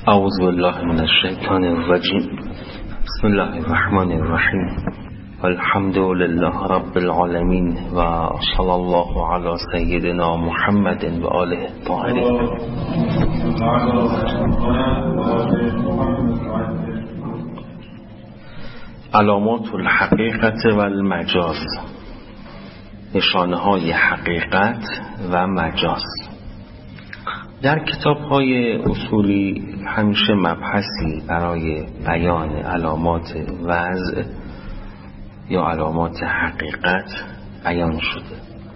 اعوذ بالله من الشیطان الرجیم. بسم الله الرحمن الرحیم. الحمد لله رب العالمین و صلی الله علی سیدنا محمد و آله الطاهرین. علامات الحقیقت و المجاز، نشانه های حقیقت و مجاز. در کتاب‌های اصولی همیشه مبحثی برای بیان علامات وضع یا علامات حقیقت بیان شده.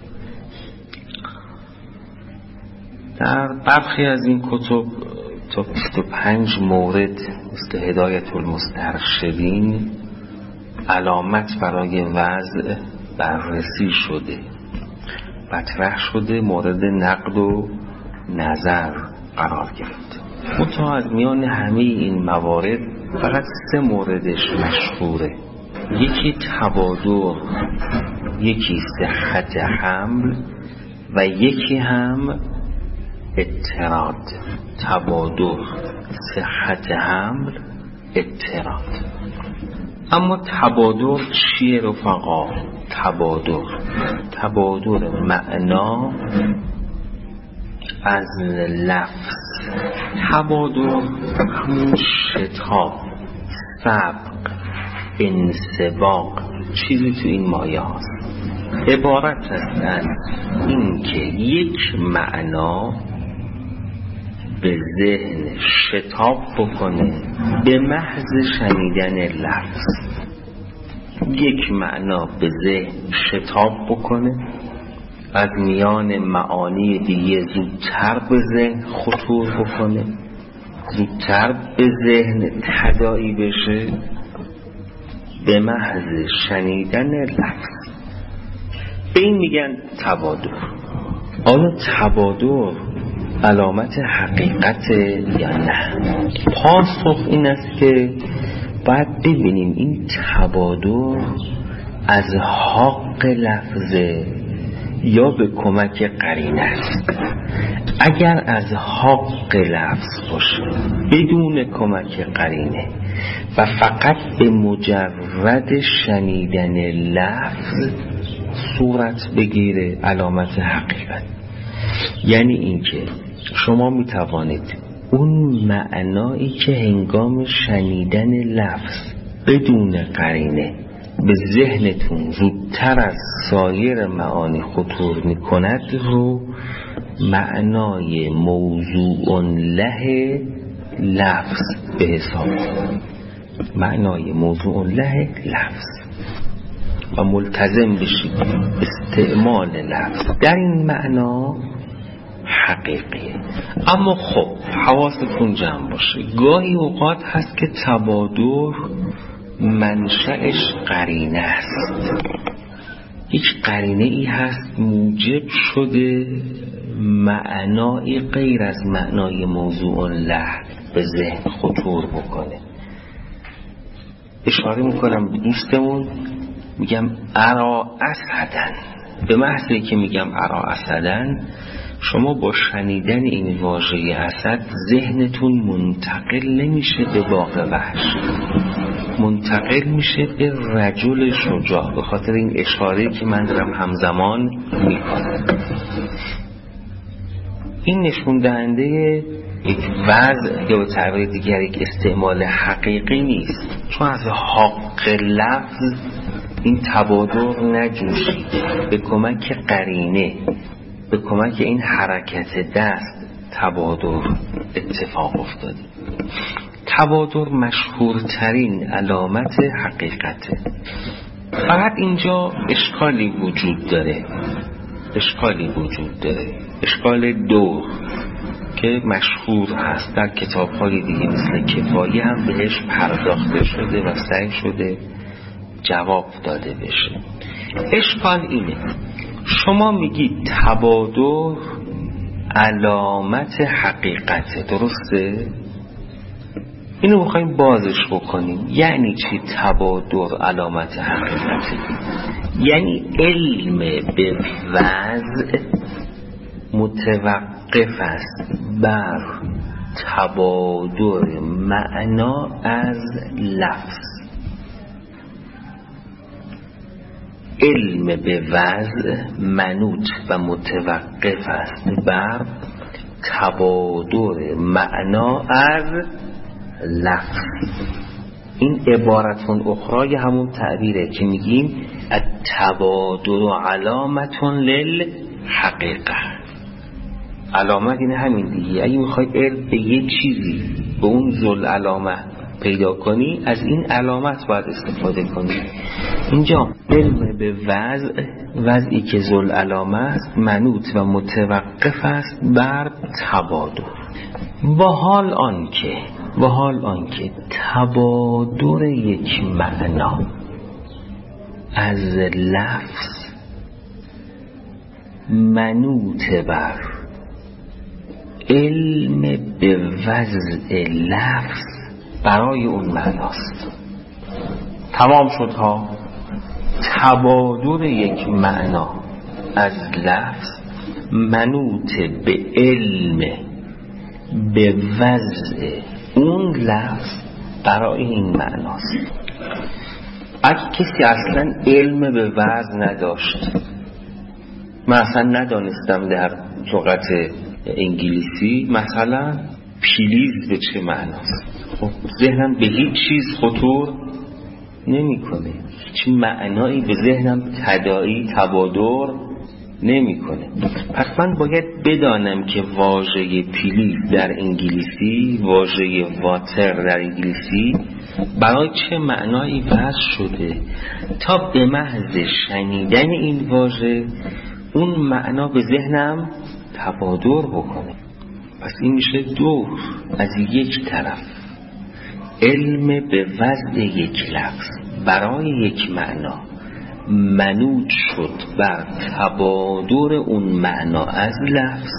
در برخی از این کتب تا 25 مورد مثل هدایت المسترشدین علامت برای وضع بررسی شده، مطرح شده، مورد نقد و نظر قرار گرفت. منتها از میان همه این موارد فقط 3 موردش مشهوره. یکی تبادر، یکی صحت حمل و یکی هم اضطراد. تبادر، صحت حمل، اضطراد. اما تبادر چیه رفقا؟ تبادر معنا از لفظ. تبادر همون شتاب، سبق، انسباق، چیزی تو این مایه هاست. عبارت است از این که یک معنا به ذهن شتاب بکنه به محض شنیدن لفظ. یک معنا به ذهن شتاب بکنه، از میان معانی دیگه زودتر به ذهن خطور بکنه، زودتر به ذهن تداعی بشه به محض شنیدن لفظ. به این میگن تبادر. آیا تبادر علامت حقیقت یا نه؟ پاسخ این است که باید ببینیم این تبادر از حق لفظه یا به کمک قرینه است. اگر از حق لفظ باشه بدون کمک قرینه و فقط به مجرد شنیدن لفظ صورت بگیره علامت حقیقت، یعنی اینکه شما میتوانید اون معنایی که هنگام شنیدن لفظ بدون قرینه به ذهنتون زودتر از سایر معانی خطور میکند رو معنای موضوع له لفظ به حساب کنید. معنای موضوع له لفظ و ملتزم بشید استعمال لفظ در این معنا حقیقیه. اما خب حواستون جمع باشه، گاهی اوقات هست که تبادر منشأش قرینه است. یک قرینه ای هست موجب شده معنای غیر از معنای موضوع له به ذهن خطور بکنه. اشاره میکنم به دوستمون، میگم ارا اسدن. به محضی که میگم ارا اسدن، شما با شنیدن این واژه اسد ذهنتون منتقل نمیشه به باغ وحش، منتقل میشه به رجل شجاع، به خاطر این اشاره که من دارم همزمان میکنم. این نشون دهنده یک وضع یا به تعبیر دیگر یک استعمال حقیقی نیست، چون از حق لفظ این تبادر نجوشید. به کمک قرینه، به کمک این حرکت دست تبادر اتفاق افتاده. تبادر مشهورترین علامت حقیقته. فقط اینجا اشکالی وجود داره. اشکال دور که مشهور هست در کتاب‌های دیگه مثل کفایه هم بهش پرداخته شده و سعی شده جواب داده بشه. اشکال اینه، شما میگید تبادر علامت حقیقته، درسته؟ اینو میخوایم بازش بکنیم. یعنی چی تبادر علامت حقیقته؟ یعنی علم به وضع متوقف است بر تبادر معنا از لفظ. علم به وضع منوط و متوقف است بر تبادر معنا از لفظ. این عبارتون اخرای همون تعبیره که میگیم التبادر علامت للحقیقه. علامت این همین دیگه. اگه میخوای علم به یه چیزی به اون ذل علامه پیدا کنی، از این علامت باید استفاده کنی. اینجا علم به وضعی که ذل علامه است منوط و متوقف است بر تبادر. و حال آنکه تبادر یک معنا از لفظ منوط بر علم به وضع لفظ برای اون معناست. تمام شد ها. تبادر یک معنا از لفظ منوط به علم به وضع اون لفظ برای این معناست. اگه کسی اصلا علم به وضع نداشت، من اصلا ندانستم در لغت انگلیسی مثلا پلیز به چه معناست، خب ذهنم به هیچ چیز خطور نمیکنه، هیچ معنایی به ذهنم تبادر نمیکنه. پس من باید بدانم که واژه پلیز در انگلیسی، واژه واتر در انگلیسی برای چه معنایی وضع شده تا به محض شنیدن این واژه اون معنا به ذهنم تبادر بکنه. پس این میشه دو. از یک طرف علم به وضع یک لفظ برای یک معنا منوط شد بر تبادر اون معنا از لفظ،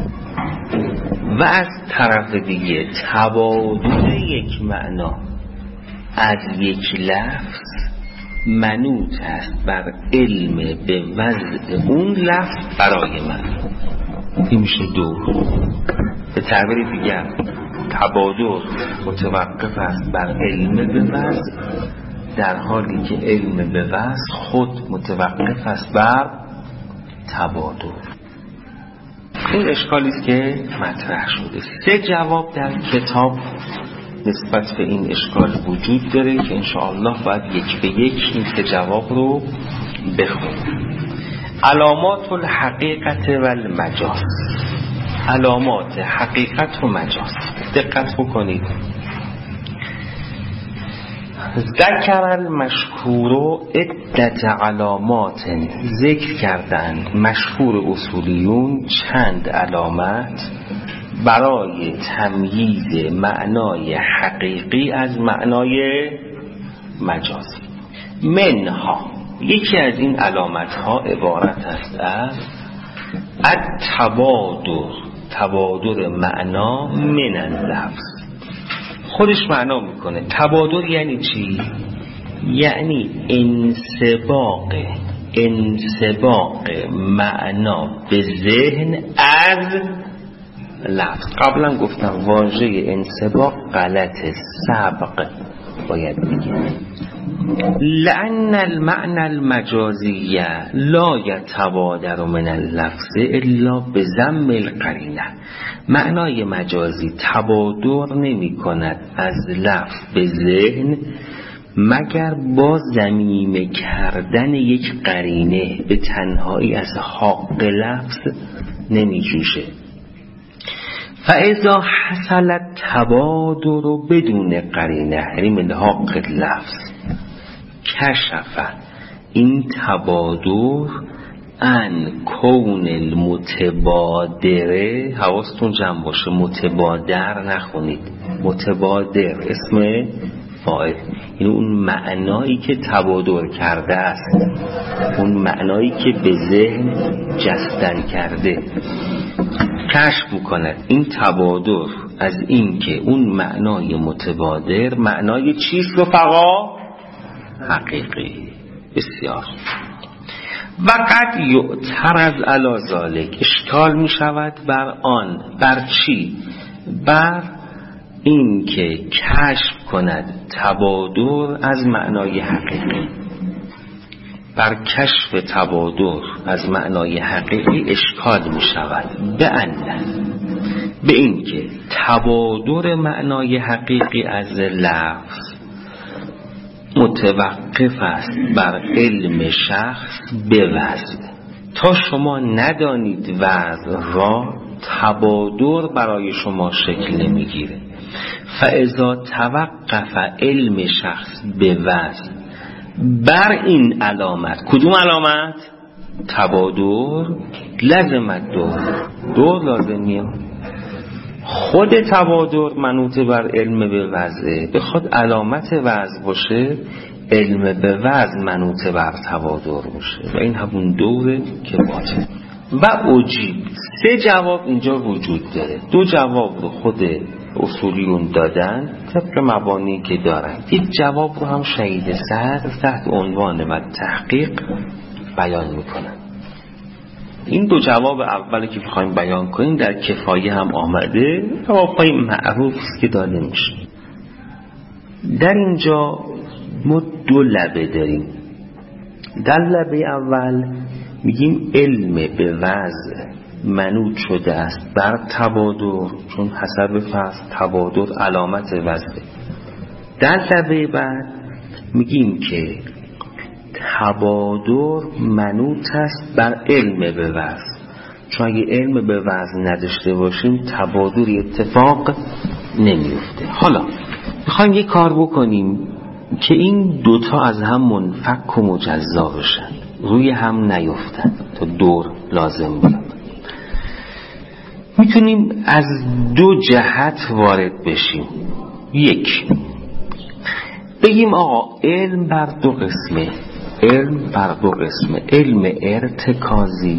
و از طرف دیگه تبادر یک معنا از یک لفظ منوط است بر علم به وضع اون لفظ برای معنا. این میشه دو. به تعبیر دیگر تبادر متوقف است بر علم به وضع، در حالی که علم به وضع خود متوقف است بر تبادر. این اشکالی است که مطرح شده. 3 جواب در کتاب نسبت به این اشکال وجود داره که انشاءالله باید یک به یک این 3 جواب رو بخونیم. علامات الحقیقت و المجاز. علامات حقیقت و مجاز. دقت بکنید. ذکر المشهور عدت علامات، ذکر کردند مشهور اصولیون چند علامت برای تمییز معنای حقیقی از معنای مجازی. منها، یکی از این علامت ها عبارت است از تبادر معنا من اللفظ. خودش معنا میکنه. تبادر یعنی چی؟ یعنی انسباق معنا به ذهن از لفظ. قبلا گفتم واژه انسباق غلطه، سبق باید بگیم. لأن المعنى المجازی لا يتبادر من اللفظ الا بضم القرینه. معنای مجازی تبادر نمی کند از لفظ به ذهن مگر با ضمیم کردن یک قرینه، به تنهایی از حق لفظ نمی جوشه. فاذا حصل التبادر بدون قرینه، یعنی من حق لفظ، کشف این تبادر ان کون المتبادره، حواستون جمع باشه، متبادر نخونید، متبادر اسم فاعل، یعنی اون معنایی که تبادر کرده است، اون معنایی که به ذهن جستن کرده. کشف میکند این تبادر از این که اون معنای متبادر معنای چیست؟ رفقا حقیقی. بسیار. و قد یعترض علی ذلک، اشکال می شود بر آن. بر چی؟ بر این که کشف کند تبادر از معنای حقیقی. بر کشف تبادر از معنای حقیقی اشکال می شود به این که تبادر معنای حقیقی از لفظ متوقف است بر علم شخص به وزن. تا شما ندانید وزن را، تبادر برای شما شکل نمیگیره. فاذا توقف علم شخص به وزن بر این علامت، کدوم علامت؟ تبادر، لازمت دور لازم میاد. خود تبادر منوط بر علم به وضعه، بخواد علامت وضع باشه علم به وضع منوط بر تبادر باشه و این همون دوره که باشه. و عجیب 3 جواب اینجا وجود داره. 2 جواب رو خود اصولیون دادن طبق مبانی که دارن. یک جواب رو هم شهید صدر تحت عنوان و تحقیق بیان میکنن. این 2 جواب اولی که بخوایم بیان کنیم در کفایه هم آمده، جوابهای معروف که داده میشه. در اینجا ما 2 لبه داریم. در لبه اول میگیم علم به وضع منوط شده است بر تبادر، چون حسب فصل تبادر علامت وضعه. در لبه بعد میگیم که تبادر منوط است بر علم به وضع، چون اگه علم به وضع نداشته باشیم تبادر اتفاق نمیفته. حالا میخوایم یک کار بکنیم که این 2 تا از هم منفک و مجزا بشن، روی هم نیفتن تا دور لازم بیاد. میتونیم از 2 جهت وارد بشیم. 1 بگیم آقا علم بر 2 قسمه. علم ارتکازی،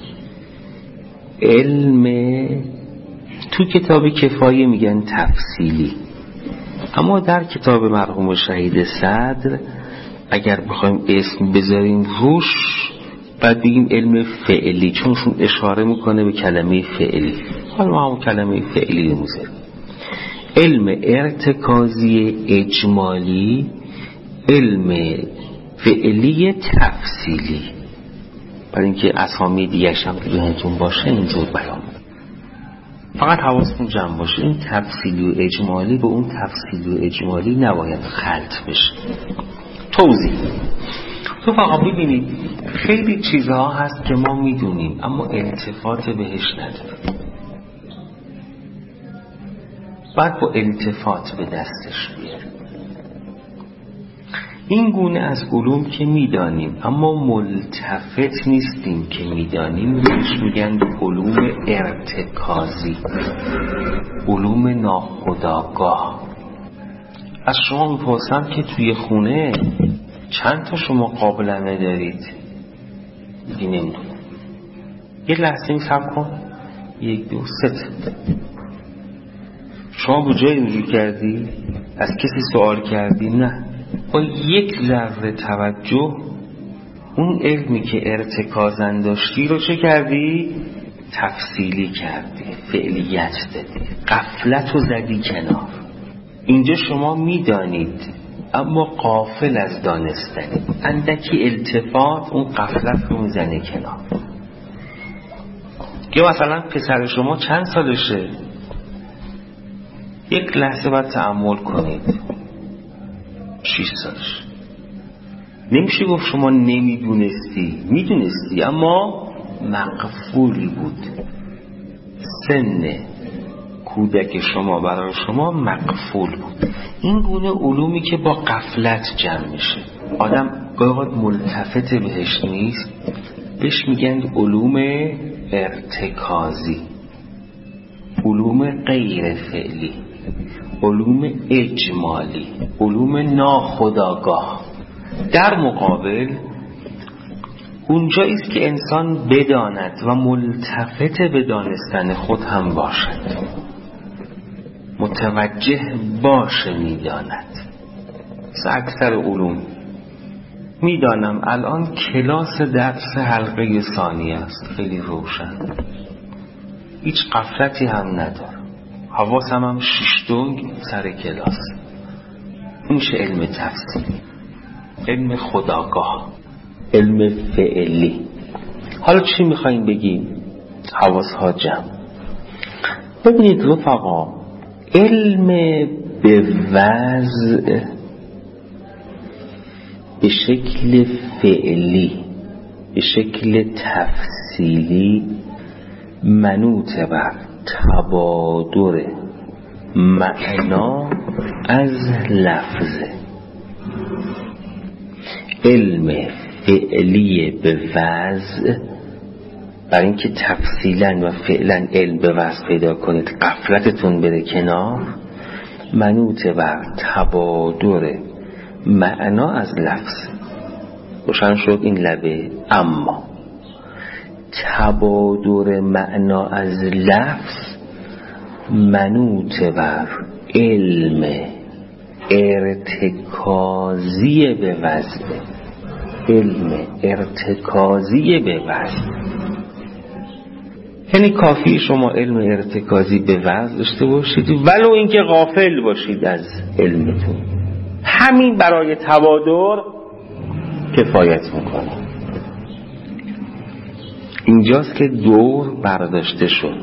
علم تو کتاب کفایه میگن تفصیلی، اما در کتاب مرحوم شهید صدر اگر بخوایم اسم بذاریم روش بعد بگیم علم فعلی، چونشون اشاره میکنه به کلمه فعلی. حالا ما هم کلمه فعلی رو میذاریم. علم ارتکازی اجمالی، علم فعلی تفصیلی. برای اینکه اسامی دیگرش هم که بهتون باشه اینجور بیان. فقط حواستون جمع باشه این تفصیلی و اجمالی به اون تفصیلی و اجمالی نباید خلط بشه. توضیح. تو فقط ببینید خیلی چیزها هست که ما میدونیم اما التفات بهش نداریم. باید با التفات به دستش بیاریم. این گونه از علوم که میدانیم اما ملتفت نیستیم که میدانیم بهش میگن علوم ارتکازی، علوم ناخودآگاه. از شما میپرسم که توی خونه چند تا شما قابلمه دارید؟ دیگه نمیدونم. یک لحظه صبر کن. 1 2 3 شما به جایی رجوع کردی؟ از کسی سوال کردی؟ نه. با یک ذره توجه اون علمی که ارتکازن داشتی رو چه کردی؟ تفصیلی کردی، فعلیت دادی، غفلت رو زدی کنار. اینجا شما میدانید اما غافل از دانستنی، اندکی التفات اون غفلت رو میزنه کنار. که مثلا پسر شما چند سالشه؟ یک لحظه باید تأمل کنید. 6 سالش. نمیشه گفت شما نمیدونستی، میدونستی اما مغفولی بود. سن کودک شما برای شما مغفول بود. این گونه علومی که با غفلت جمع میشه، آدم گاهی ملتفت بهش نیست، بهش میگن علوم ارتکازی، علوم غیر فعلی، علوم اجمالی، علوم ناخودآگاه. در مقابل اونجایی است که انسان بداند و ملتفت به دانستن خود هم باشد، متوجه باشه میداند. اکثر علوم میدانم الان کلاس درس حلقه ثانیه است، خیلی روشن، هیچ غفلتی هم ندارم، حواسم هم شیشتونگ سر کلاس. این میشه علم تفصیلی، علم خودآگاه، علم فعلی. حالا چی میخواییم بگیم؟ حواس ها جمع. ببینید رفقا، علم به وضع به شکل فعلی، به شکل تفصیلی، منوط بر تبادر معنا از لفظه. علم فعلی به وضع، برای اینکه تفصیلا و فعلا علم به وضع پیدا کنید، غفلتتون بره کنار، منوط بر تبادر معنا از لفظ. روشن شد این لبه؟ اما تبادر معنا از لفظ منوط بر علم ارتکازی به وضع. علم ارتکازی به وضع یعنی کافی شما علم ارتکازی به وضع داشته باشید ولو اینکه غافل باشید از علمتون، همین برای تبادر کفایت میکنه. اینجاست که دور برداشته شد.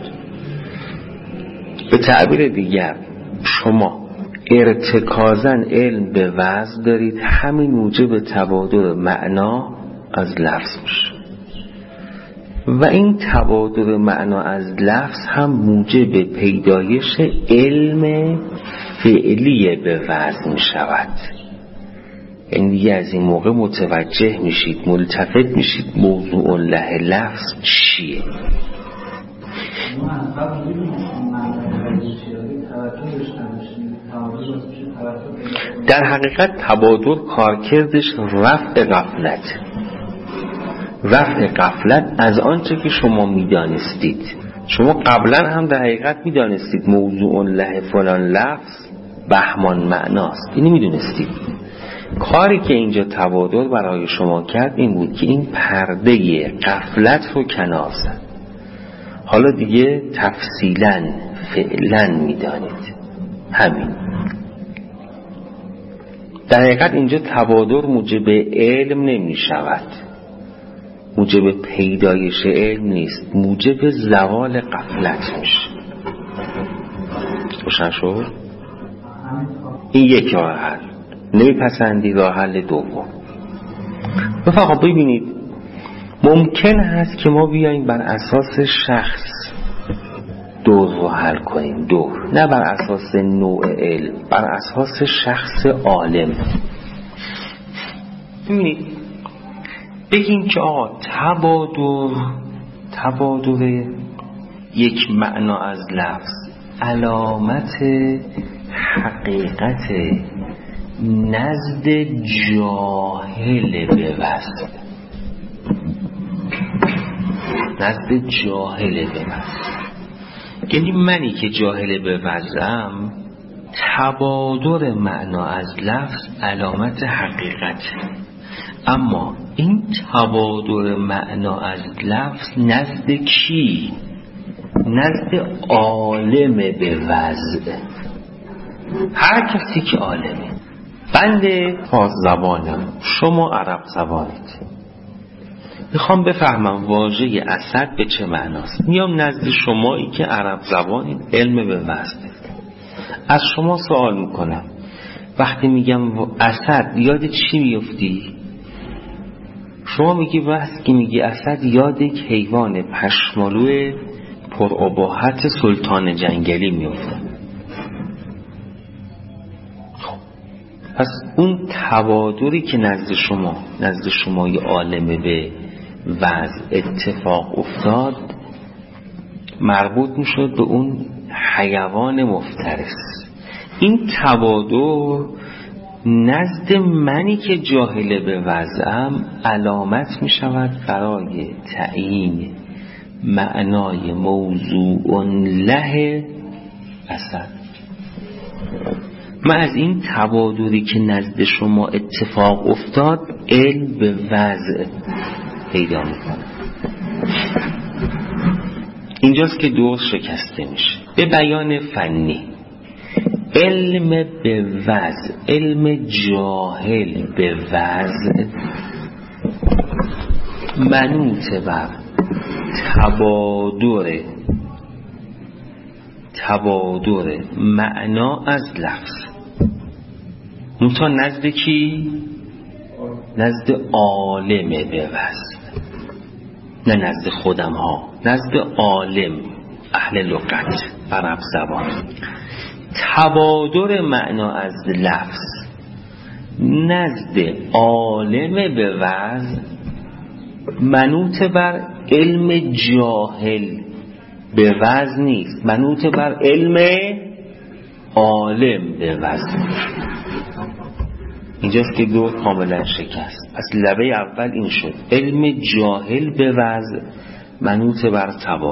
به تعبیر دیگر شما ارتکازن علم به وضع دارید، همین موجب تبادر معنا از لفظ میشه و این تبادر معنا از لفظ هم موجب پیدایش علم فعلی به وضع می شود. یعنی دیگه از این موقع متوجه میشید، ملتفت میشید موضوع له لفظ چیه. در حقیقت تبادر کارکردش رفع غفلت، رفع غفلت از آنچه که شما میدانستید. شما قبلا هم در حقیقت میدانستید موضوع له فلان لفظ بهمان معناست، اینو میدونستید. کاری که اینجا تبادر برای شما کرد این بود که این پرده غفلت رو کنار زد. حالا دیگه تفصیلا فعلا میدانید. همین. در حقیقت اینجا تبادر موجب علم نمی شود، موجب پیدایش علم نیست، موجب زوال غفلت میشه. روشن شد؟ این یک راه حل. نمیپسندی راه حل دوم. فقط ببینید ممکن هست که ما بیاییم بر اساس شخص دور رو حل کنیم، دور، نه بر اساس نوع علم، بر اساس شخص عالم. ببینید بگیم که آقا تبادر یک معنا از لفظ علامت حقیقت نزد جاهل به وضع، نزد جاهل به وضع. یعنی منی که جاهل به وضعم، تبادر معنا از لفظ علامت حقیقت، اما این تبادر معنا از لفظ نزد کی؟ نزد عالم به وضع. هر کسی که عالمه. بنده فارس زبانم، شما عرب زبانید، میخوام بفهمم واژه اسد به چه معناست. میام نزد شمایی که عرب زبانید، علم به وضع، از شما سوال میکنم وقتی میگم اسد یاد چی میفتی؟ شما میگی وقتی میگی اسد یاد یک حیوان پشمالو پراباحت سلطان جنگلی میفته. پس اون تبادری که نزد شمای عالم به وضع اتفاق افتاد مربوط میشد به اون حیوان مفترس. این تبادر نزد منی که جاهل به وضعم علامت میشود برای تعیین معنای موضوع له اسد. من از این تبادری که نزد شما اتفاق افتاد علم به وضع پیدا میکنم. اینجاست که دور شکسته میشه. به بیان فنی. علم به وضع، علم جاهل به وضع منوط بر تبادر معنا از لفظ. منتها نزد کی؟ نزد عالم به وضع، نه نزد خودم ها، نزد عالم اهل لغت عرب زبان. تبادر معنا از لفظ نزد عالم به وضع منوط بر علم جاهل به وضع نیست، منوط بر علم عالم به وضع. اینجاست که دو کاملا شکست. پس لبه اول این شد، علم جاهل به وضع منوط بر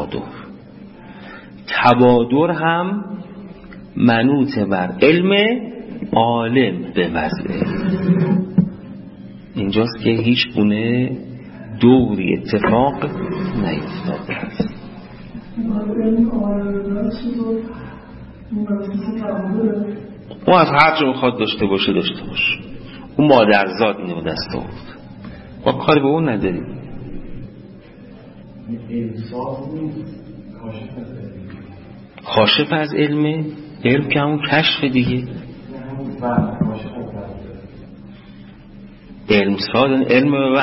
تبادر هم منوط بر علم عالم به وضع. اینجاست که هیچ گونه دوری اتفاق نیفتاده است. اون از هر جا میخواد داشته باشه. اون مادرزاد اینو دست آورد، ما کاری به اون نداریم. کاشف از علم که همون کشف دیگه. علم به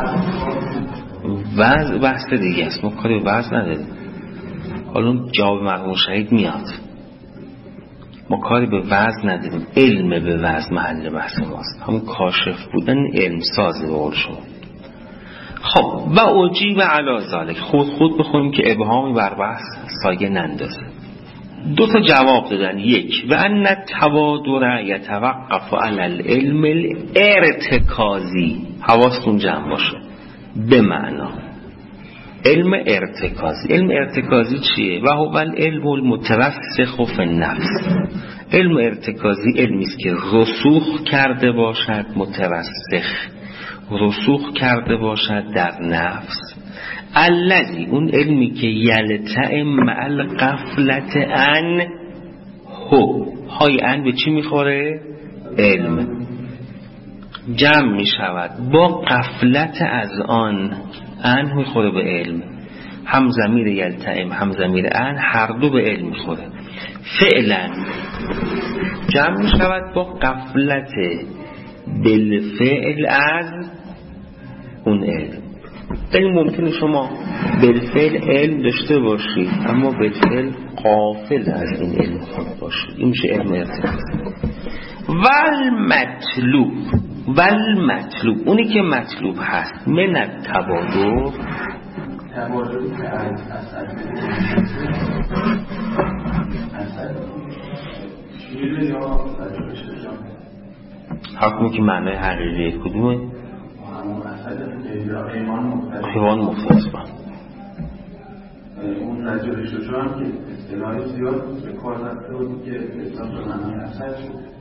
وضع بحث دیگه است، ما کاری به وضع نداریم. حالا جواب مرحوم شهید میاد، ما کاری به وضع نداریم. علم به وضع محل بحث ماست، همون کاشف بودن علم ساز به قول شما. خب و اجیب علی ذلک، خود بخونیم که ابهامی بر بحث سایه نندازه. دو تا جواب دادن. یک، و ان التبادر یتوقف علی العلم الارتکازی، حواستون جمع باشه، به معنا علم ارتکازی. علم ارتکازی چیه؟ و هو العلم المترسخ فی النفس. علم ارتکازی علمی است که رسوخ کرده باشد، رسوخ کرده باشد در نفس. الذی، اون علمی که یلتئم مع الغفلة عنه، های ان به چی میخوره؟ علم. جمع میشود با غفلت از آن، ان میخوره به علم. هم ضمیر یلتئم هم ضمیر ان هر دو به علم میخوره. فعلا جمع میشود با غفلت بالفعل از اون علم. این ممکنه شما بالفعل علم داشته باشید اما بالفعل غافل از این علم باشید. این میشه علم ارتکازی. والمطلوب اونی که مطلوب هست من التبادر، تبادری که از شیره یا حکمی که معنی حقیقی کدومه؟ حیوان مختلف با اون رجل شجاع هم که اصطلاحی زیاد به کار رفته بود که اصطلاح به معنی اصل شد.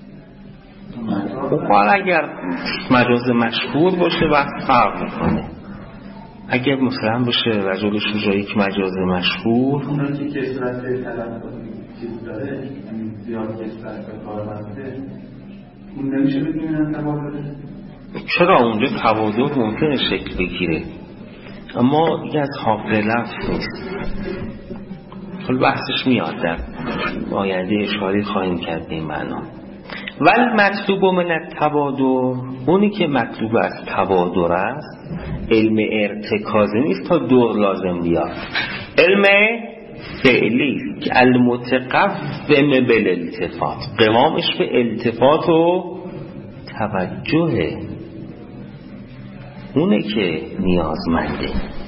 اگر مجاز مشهور باشه وقت فرق میکنه. اگر مثلا باشه رجل شجاعی که مجاز مشهور، اونایی که کسرت تلفظ چیز داره زیاد کسرت به کار رفته، اون نمیشه بدونن تبادر. چرا اونجا تبادر ممکنه شکل بگیره اما دیگه از حافظه لفظ نیست. خیلی بحثش میاد در آینده، اشاره خواهیم کرد این معنا. ول مطلوب من التبادر، اونی که مطلوب از تبادر است علم ارتکازی نیست تا دور لازم بیاد، علم فعلی که المتقوم بالالتفات، قوامش به التفات و توجهه، اونه که نیازمنده.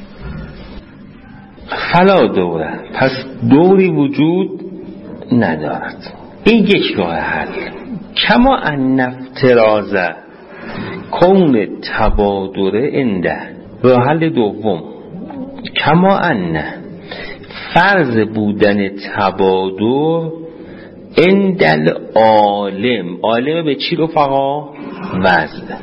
فلا دوره، پس دوری وجود ندارد. این یک راه حل. کما ان افتراض کون تبادر انده، راه حل دوم، کما ان فرض بودن تبادر اندل عالم به چی رفقا؟ وزن.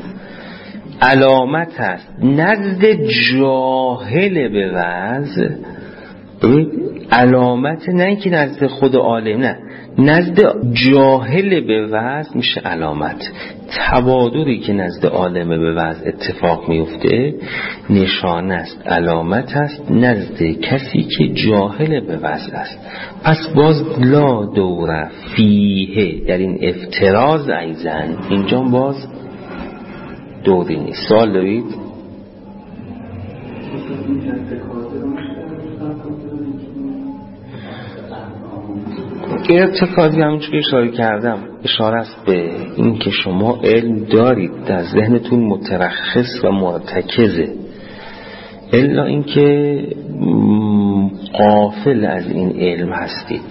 علامت است نزد جاهل به وضع علامت نه اینکه نزد خود عالم، نه، نزد جاهل به وضع میشه علامت. تبادری که نزد عالم به وضع اتفاق میفته نشانه است، علامت است نزد کسی که جاهل به وضع است. پس باز لا دور فیه در این افتراض ایزن، اینجا باز دوری نیست. سوال دارید؟ ارتکازی همونجور که اشاره کردم اشاره است به این که شما علم دارید، در ذهنتون مترخص و مرتکزه، الا این که غافل از این علم هستید،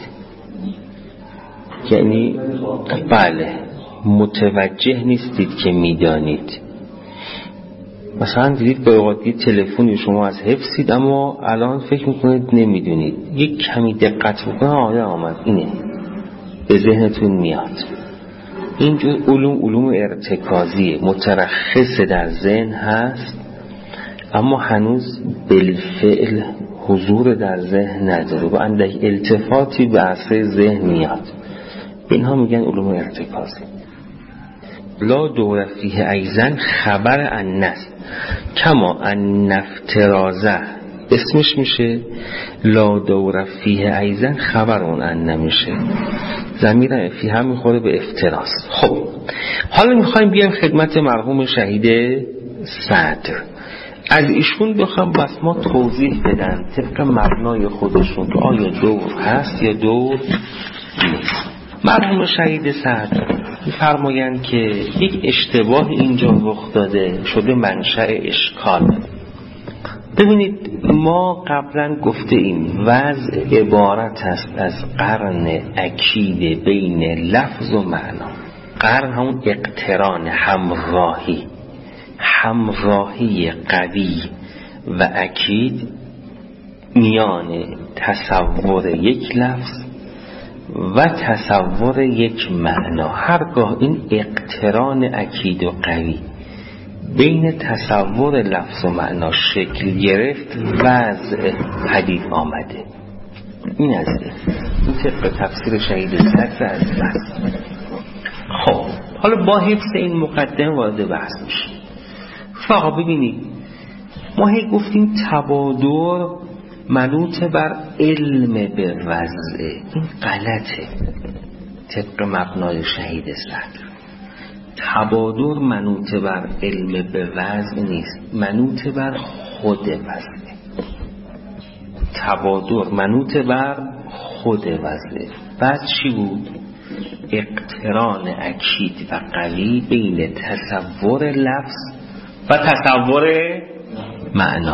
یعنی بله متوجه نیستید که میدانید. مثلا دیدید به اوقاتی تلفنی شما از حفظید اما الان فکر میکنید نمیدونید، یک کمی دقت بکنه آره آمد اینه به ذهنتون میاد. اینجور علوم ارتکازیه، مترخص در ذهن هست اما هنوز بالفعل حضور در ذهن نداره و اندک التفاتی به عرصه ذهن میاد. اینها میگن علوم ارتکازی. لا دور فیه ایزن خبر انست کما ان افترازه اسمش میشه، لا دور فیه ایزن خبر اون ان میشه، ضمیر فیه هم میخوره به افتراز. خب حالا میخوایم بیایم خدمت مرحوم شهید صدر، از ایشون بخوام بس ما توضیح بدن طبق مبنای خودشون که آیا دور هست یا دور نیست. مرحوم شهید صدر می‌فرمایند که یک اشتباه اینجا رخ داده شده منشأ اشکال. ببینید ما قبلا گفته ایم وضع عبارت است از قرن اکید بین لفظ و معنا. قرن همون اقتران، همراهی قوی و اکید میان تصور یک لفظ و تصور یک معنا. هرگاه این اقتران اکید و قوی بین تصور لفظ و معنا شکل گرفت وضع پدید آمده. این از این طبق تفسیر شهید صدر از بحث. خب حالا با حفظ این مقدمه وارد بحث میشه. فقط ببینید ما هی گفتیم تبادر منوط بر علم به وضعه، این غلطه طبق مبنای شهید صدر. تبادر منوط بر علم به وضع نیست، منوط بر خود وضعه. تبادر منوط بر خود وضعه. بعد چی بود؟ اقتران اکید و قوی بین تصور لفظ و تصور معنا.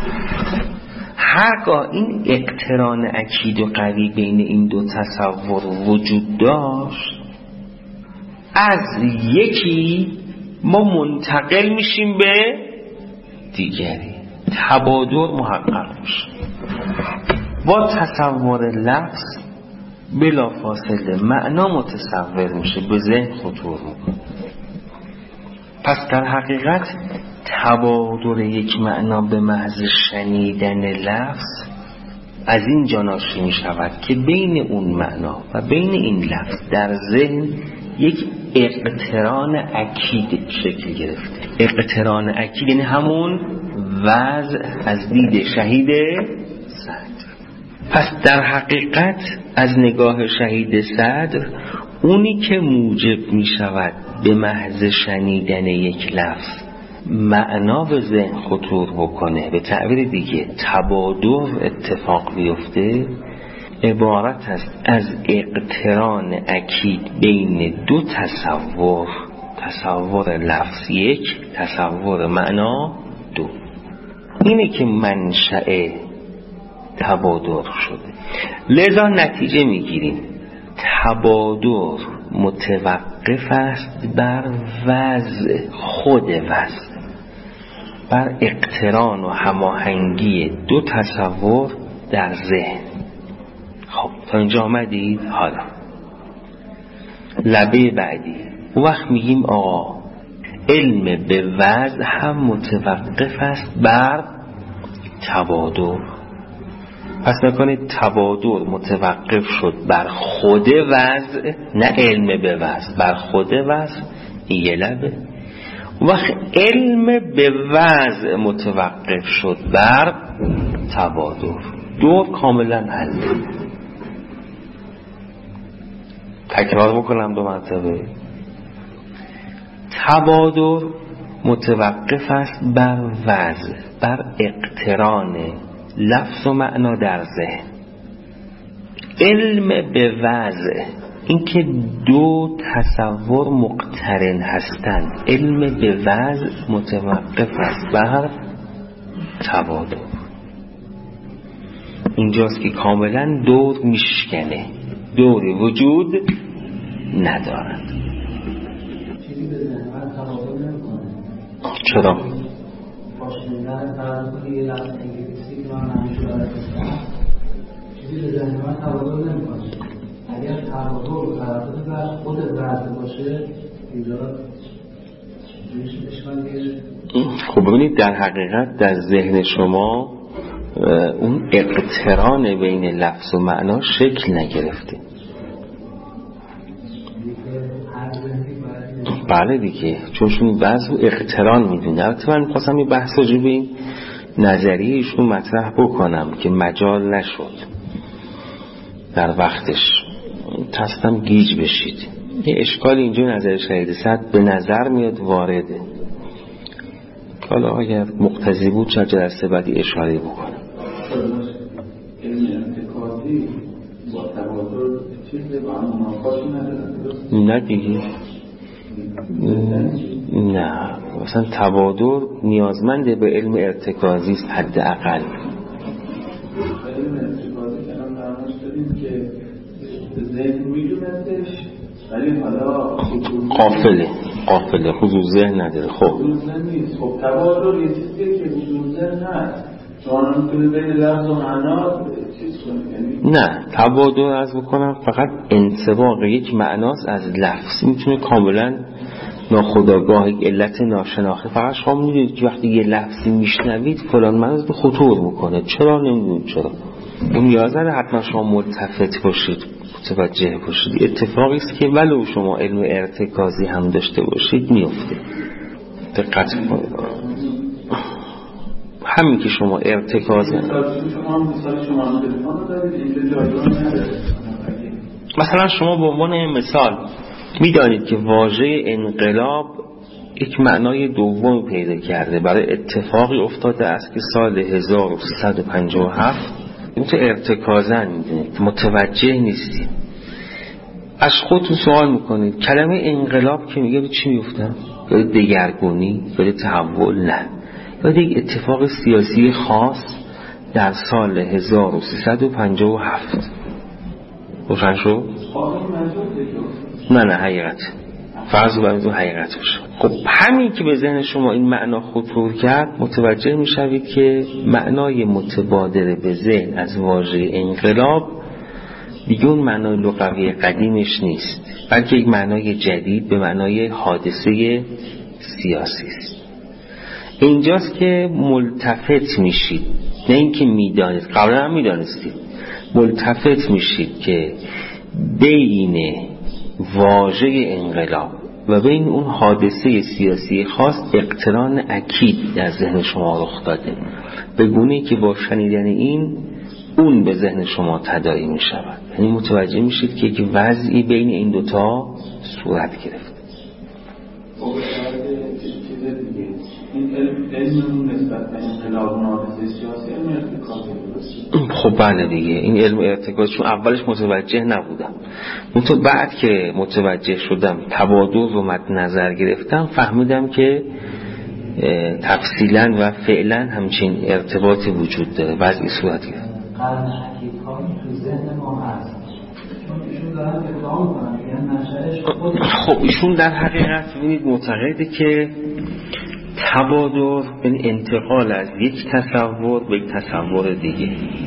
هرگاه این اقتران اکید و قوی بین این دو تصور وجود داشت، از یکی ما منتقل میشیم به دیگری، تبادر محقق میشه. با تصور لفظ بلا فاصله معنا متصور میشه، به ذهن خطور میکنه. پس در حقیقت تبادر یک معنا به محض شنیدن لفظ از این جا ناشی می شود که بین اون معنا و بین این لفظ در ذهن یک اقتران اکید شکل گرفته. اقتران اکید یعنی همون وضع از دید شهید صدر. پس در حقیقت از نگاه شهید صدر اونی که موجب می شود به محض شنیدن یک لفظ معنا به ذهن خطور بکنه، به تعبیر دیگه تبادر اتفاق بیفته، عبارت است از اقتران اکید بین دو تصور، تصور لفظ یک، تصور معنا دو. اینه که منشأ تبادر شده. لذا نتیجه میگیریم تبادر متوقف است بر وضع، خود وضع، بر اقتران و هماهنگی دو تصور در ذهن. خب تا اینجا آمدید؟ حالا لبه بعدی وقت میگیم آقا علم به وضع هم متوقف است بر تبادر. پس نکنید تبادر متوقف شد بر خود وضع، نه علم به وضع، بر خود وضع. این یه لبه. وقت علم به وضع متوقف شد بر تبادر، دور کاملا حل. تکرار بکنم 2 مرتبه. تبادر متوقف است بر وضع، بر اقتران لفظ و معنا در ذهن. علم به وضع، اینکه 2 تصور مقترن هستند، علم به وضع متوقف است بر تبادر. اینجاست که کاملا دور میشکنه، دوری وجود ندارد. چیزی به ذهن من تبادر نمی‌کنه. چرا؟ پاشنیدن فرض یه لفظ انگلیسی که من همیشه دارم چیزی به ذهن من تبادر نمی‌کنه. اگر تبادر تبادر بر خود وضع باشه اینجا میشه اشکال دیگه. خب ببینید در حقیقت در ذهن شما اون اقتران بین لفظ و معنا شکل نگرفته. بله دیگه، چون شون وضع و اقتران میدونه. البته من می‌خواستم یه بحث راجع به این نظریه ایشون مطرح بکنم که مجال نشد در وقتش، تستم گیج بشید. یه اشکال اینجا نظر شهید صد به نظر میاد وارده، حالا اگر مقتضی بود چه جلسه بعدی اشاره بکنم. علم انتقادی با تبادر چیزی با هم منافاتی نداره؟ نه دیگه، نه مثلا تبادر نیازمنده به علم ارتکازی است حداقل. علم ارتکازی که هم درموش داریم که ذهن میدونستش ولی حالا قافله حضور ذهن نداره. خب حضور ذهن نیست. خب تبادر یه چیزیه که حضور ذهن هست، چون میتونه بین لفظ و معنا چیز کنه. نه، تبادر عرض بکنم فقط انطباق یک معناست از لفظ، میتونه کاملا ناخودآگاه، علت ناشناخته. فقط شما میدونید که وقتی یه لفظی میشنوید فلان معنی به خطور میکنه، چرا نمیدونید چرا. اون نیازه حتما شما ملتفت باشید، متوجه باشید. اتفاقی است که ولو شما علم ارتکازی هم داشته باشید میفته. دقت کنید. همین که شما ارتکازی مثلا شما به عنوان مثال میدانید که واژه انقلاب یک معنای دوم پیدا کرده، برای اتفاقی افتاده است که سال 1357 این تو ارتکازن میدونید، متوجه نیستید. از خودتون سوال میکنید کلمه انقلاب که میگه به چی میفته؟ یاد دگرگونی، یاد تحول؟ نه، یاد یک اتفاق سیاسی خاص در سال 1357. روشن شد؟ نه حقیقت، فرض برای حقیقت باشه. خب همین که به ذهن شما این معنا خطور کرد، متوجه میشوید که معنای متبادر به ذهن از واژه انقلاب دیگه اون معنای لغوی قدیمش نیست، بلکه یک معنای جدید به معنای حادثه سیاسی است. اینجاست که ملتفت میشید، نه اینکه میدانید، قبلا هم میدانستید، ملتفت میشید که بین واژه انقلاب و بین اون حادثه سیاسی خاص اقتران اکید در ذهن شما رخ داده، به گونه‌ای که با شنیدن این اون به ذهن شما تداعی می شود. یعنی متوجه میشید که یک وضعی بین این دوتا صورت گرفت. این علم نسبت به انقلاب حادثه سیاسی علم ارتکازی درسته؟ خب بله دیگه، این علم ارتکاز، چون اولش متوجه نبودم، تو بعد که متوجه شدم، تبادر رو مد نظر گرفتم، فهمیدم که تفصیلا و فعلا همچین ارتباطی وجود داره، وضعی صورت گرفت. قرن حقیقات تو ذهن ما هست، چون ایشون دارن ادعا میکنن میگن منشأش خود. خب ایشون در حقیقت ببینید معتقده که تبادر یعنی انتقال از یک تصور به یک تصور دیگه،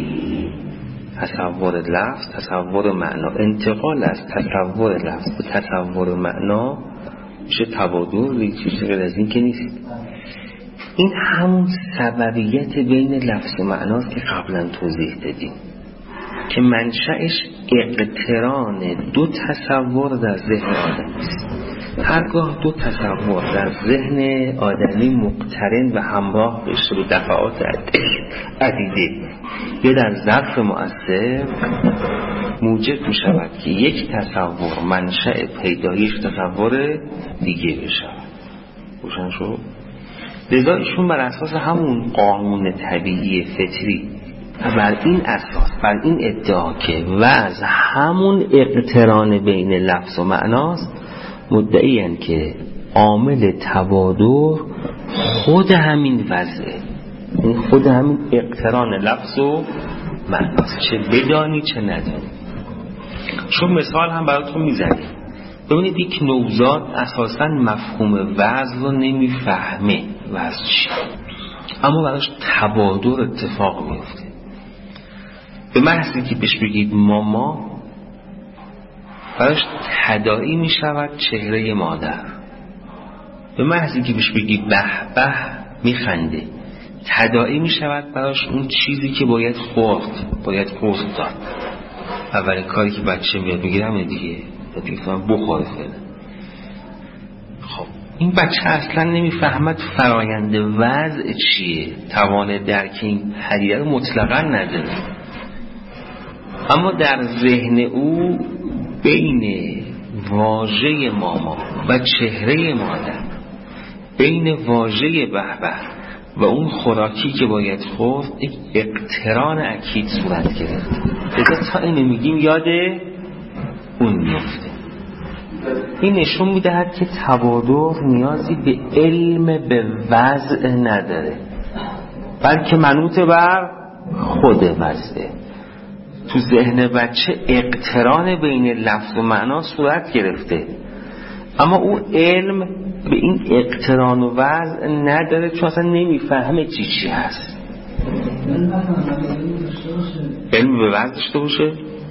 تصور لفظ، تصور معنا، انتقال از تصور لفظ به تصور معنا میشه تبادر. یک چیزی غیر از این که نیست. این همون سببیت بین لفظ و معناست که قبلا توضیح دادیم که منشأش اقتران دو تصور در ذهن آدمی است. هرگاه دو تصور در ذهن آدمی مقترن و همراه بشه به دفعات عدیده یا در ظرف مؤثر، موجب می شود که یک تصور منشأ پیدایش تصور دیگه بشه. روشن شد؟ لذا ایشون بر اساس همون قانون طبیعی فطری و بر این اساس، بر این ادعا که وضع همون اقتران بین لفظ و معناست، مدعی‌اند که عامل تبادر خود همین وضعه، این خود همین اقتران لفظ و معناست، چه بدانی چه ندانی. چون مثال هم براتون میزنیم. ببینید یک نوزاد اساساً مفهوم وضع رو نمیفهمه، وضع چی، اما براش تبادر اتفاق میفته. به محضی که بهش بگید ماما، براش تداعی می شود چهره مادر. به محضی که بهش بگید به به می خنده، تداعی می شود براش اون چیزی که باید قرص داد. اولین کاری که بچه میاد میگه همه دیگه بخوره فعلا. خب این بچه اصلا نمیفهمد فرایند وضع چیه، توان درک این پدیده رو مطلقا نداره، اما در ذهن او بین واژه ماما و چهره مادر، بین واژه به به و اون خوراکی که باید خورد، یک اقتران اکید صورت گرفت. لذا تا اینو میگیم یاد اون میفته. این نشون میدهد که تبادر نیازی به علم به وضع نداره، بلکه منوط بر خود وضعه. تو ذهن بچه اقتران بین لفظ و معنا صورت گرفته، اما او علم به این اقتران و وضع نداره، چون اصلا نمیفهمه چی هست. علم به وضع داشته باشه؟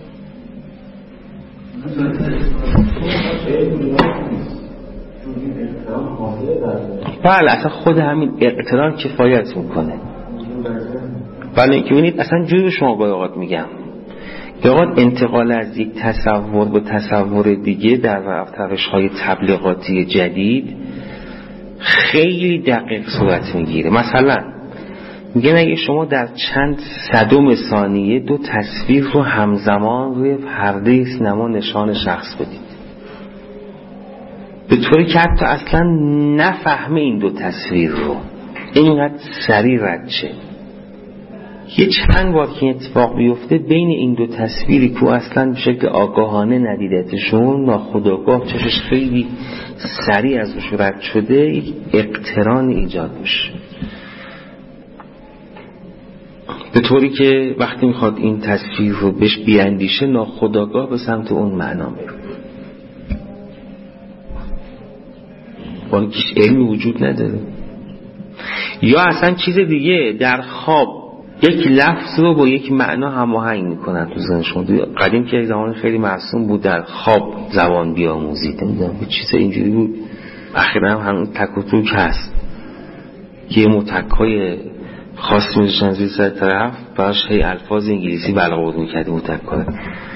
بله، اصلا خود همین اقتران کفایت میکنه. بله، اینکه ببینید اصلا جوری شما با اوقات میگم که اوقات انتقال از یک تصور به تصور دیگه در روش‌های تبلیغاتی جدید خیلی دقیق صورت میگیره. مثلا میگن اگه شما در چند صدم ثانیه دو تصویر رو همزمان روی پرده سینما نشان شخص بدید، به طوری که حتی اصلا نفهمه این دو تصویر رو، اینقدر سریع رد شه. یه چند بار که اتفاق بیفته بین این دو تصویری که اصلا به شکل آگاهانه ندیدتشون، ناخودآگاه چشش خیلی سریع از روش رد شده، یک اقتران ایجاد میشه، به طوری که وقتی میخواد این تصویر رو بهش بیاندیشه، ناخودآگاه به سمت اون معنا میره. با اینکه علمی وجود نداره. یا اصلا چیز دیگه، در خواب یک لفظ رو با یک معنا هماهنگ میکنن تو ذهنشون. قدیم که زمان خیلی معصوم بود در خواب زبان بیاموزید، نمیدونم به چیز اینجوری بود. اخیرا هم همون تک و توک هست که یه متکای خاص میذاشتن زیر سر طرف، براش هی الفاظ انگلیسی بلغور میکرد متکای.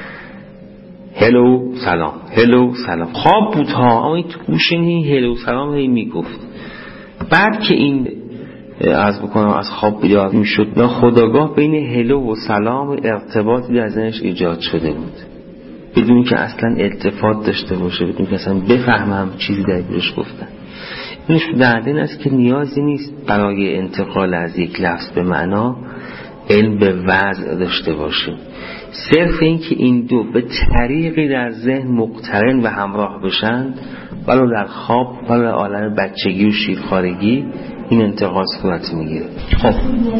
هلو سلام، هلو سلام. خواب بود ها، اما این تو گوش این هلو سلام هی میگفت. بعد که این عرض بکنم از خواب بیدار میشد، ناخودآگاه بین هلو و سلام ارتباطی در ذهنش ایجاد شده بود، بدون که اصلا التفات داشته باشه، بدون که اصلا بفهمم چیزی در گوشش گفتن. اینش در این است که نیازی نیست برای انتقال از یک لفظ به معنا علم به وضع داشته باشیم. صرف این که این دو به طریقی در ذهن مقترن و همراه بشن، ولو در خواب ولو در عالم بچگی و شیرخوارگی، این انتقال صورت میگیره. خب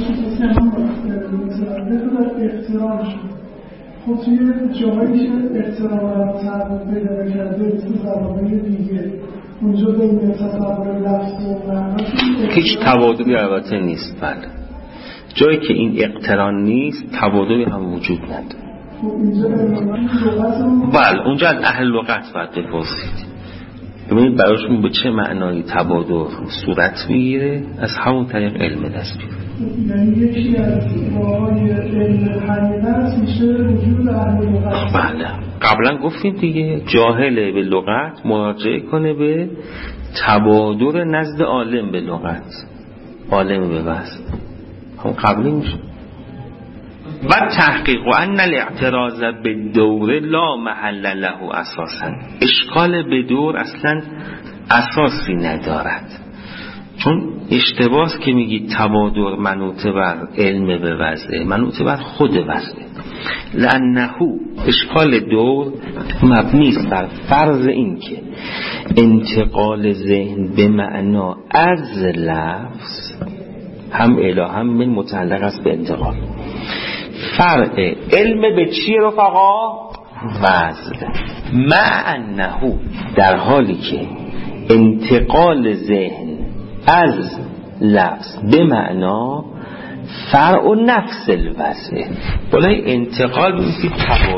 خب توی جایی که احترام تعبیر پیدا کرده مثل زبانهای دیگه، اونجا بین تصور لفظ و معنا هیچ تبادلی البته نیست. بله، جایی که این اقتران نیست تبادلی هم وجود نداره. بله، اونجا از اهل لغت باید بپرسید. ببینید براشون به چه معنایی تبادر صورت میگیره؟ از همون طریق علم دست میگیره. یعنی یکی از راه‌های علم حقیقت میشه وجود اهل لغت. بله قبلا گفتیم دیگه، جاهل به لغت مراجعه کنه به تبادر نزد عالم به لغت، عالم به وزن، هم قبلی میشه. و تحقیق و ان الاعتراض به دور لا محل له اساسا، اشکال به دور اصلا اساسی ندارد. چون اشتباس که میگی تبادر منوط بر علم به وضعه، منوط بر خود وضعه. لانه اشکال دور مبنی است بر فرض این که انتقال ذهن به معنا از لفظ هم اله هم من متعلق است به انتقال. فرع علم به چی رفقا؟ وزن. مع انه، در حالی که انتقال ذهن از لفظ به معنا فرع نفس الوزن. بلای انتقال میگه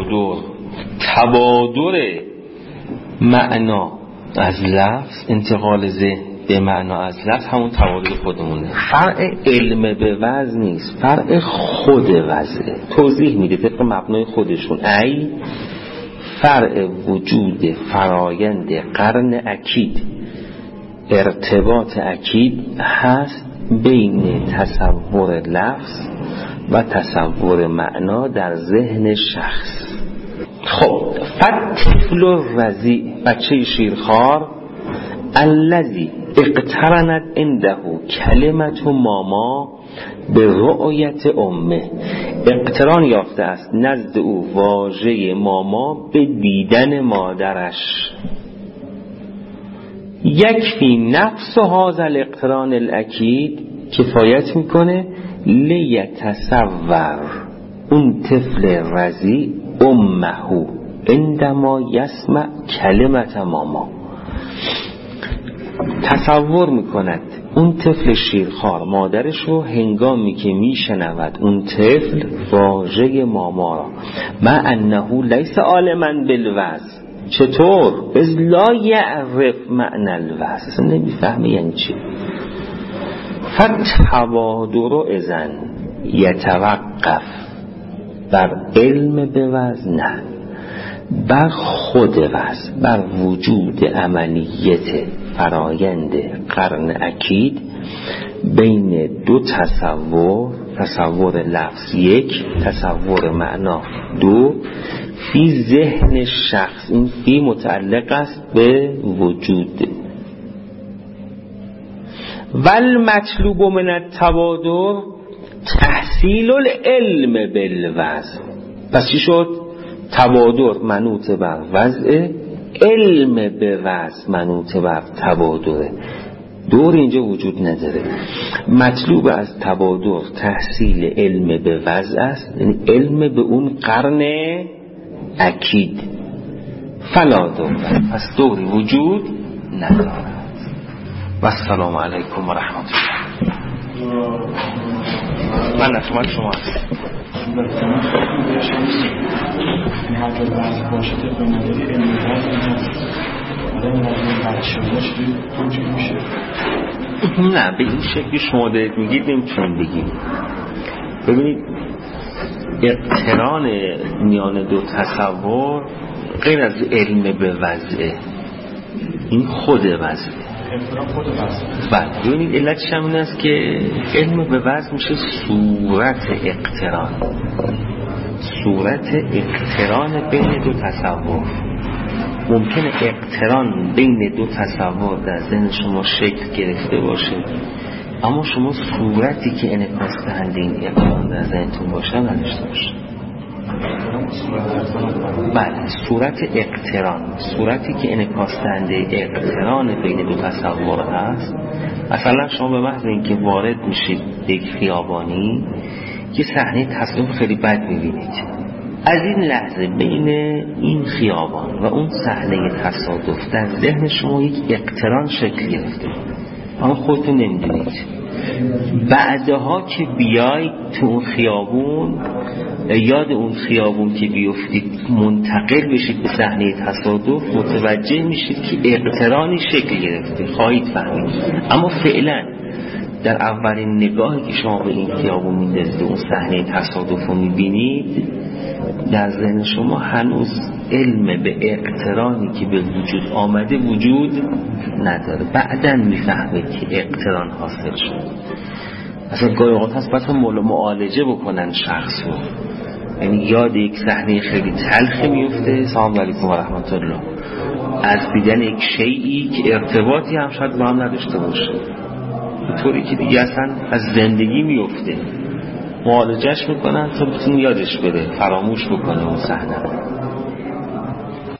تبادر معنا از لفظ، انتقال ذهن به معنا از لفظ همون تبادر خودمونه. فرع علم به وزن نیست، فرع خود وزنه. توضیح میده طبق مبنای خودشون. ای فرع وجود فرایند قرن اکید، ارتباط اکید هست بین تصور لفظ و تصور معنا در ذهن شخص. خب فطفل الرضیع، بچه شیرخوار، الذی اقترنت عنده کلمت ماما به رؤیت امه، اقتران یافته است نزد او واژه ماما به دیدن مادرش. یکفی نفس هذا الاقتران الاکید، کفایت میکنه لیتصور اون طفل رضیع امه عندما یسمع کلمت ماما، تصور میکند اون طفل شیرخوار مادرش رو هنگامی که میشنود اون طفل واژه ماما را. مع انه لیس عالما بالوزن، چطور؟ از لا یعرف معنی الوزن، نمیفهمه یعنی چی. فتبادر اذن یتوقف بر علم به وزن، نه بر خود وزن، بر وجود عملیت فرایند قرن اکید بین دو تصور، تصور لفظ یک، تصور معنا دو، فی ذهن شخص. این فی متعلق است به وجود. والمطلوب من التبادر تحصیل العلم بالوزن. پس چی شد؟ تبادر منوط بر وضع، علم به وزن منوط بر تبادره. دور اینجا وجود نداره. مطلوب از تبادر تحصیل علم به وضع است، یعنی علم به اون قرن اکید. فلا دور، پس دوری وجود ندارد. و السلام علیکم و رحمت الله. من نفهمت شما هست نه به این شکلی شما دارید میگید نمیتونیم بگیم. ببینید اقتران میان دو تصور غیر از علم به وضعه، این خود وضعه. بله ببینید علتش هم این است که علم به وضع میشه صورت اقتران، صورت اقتران بین دو تصور. ممکنه اقتران بین دو تصور در ذهن شما شکل گرفته باشه، اما شما صورتی که انعکاس دهنده این اقتران در ذهنتون باشه نداشته باشه. بله صورت اقتران، صورتی که انعکاس دهنده اقتران بین دو تصور هست. مثلا شما به محض اینکه وارد میشید به یک خیابانی یه صحنه تصادف خیلی بد میبینید، از این لحظه بین این خیابان و اون صحنه تصادف در ذهن شما یک اقتران شکل گرفته، اما خودتون نمیدونید. بعدها که بیاید تو اون خیابون، یاد اون خیابون که بیفتید منتقل بشید به صحنه تصادف، متوجه میشید که اقترانی شکل گرفته، خواهید فهمید. اما فعلا در اولین نگاهی که شما به این خیابون میندازید، اون صحنه تصادف رو میبینید، در ذهن شما هنوز علم به اقترانی که به وجود آمده وجود نداره. بعداً میفهمید که اقتران حاصل شد. اصلا گاهی اوقات هست باید معالجه بکنن شخص رو، یعنی یاد یک صحنه خیلی تلخی میفته، سلام علیکم و رحمت الله، از دیدن یک شیئی که ارتباطی هم شاید با هم نداشته باشه، به طوری که دیگه اصلا از زندگی میفته، معالجهش میکنن تا بتون یادش بره، فراموش بکنه اون صحنه.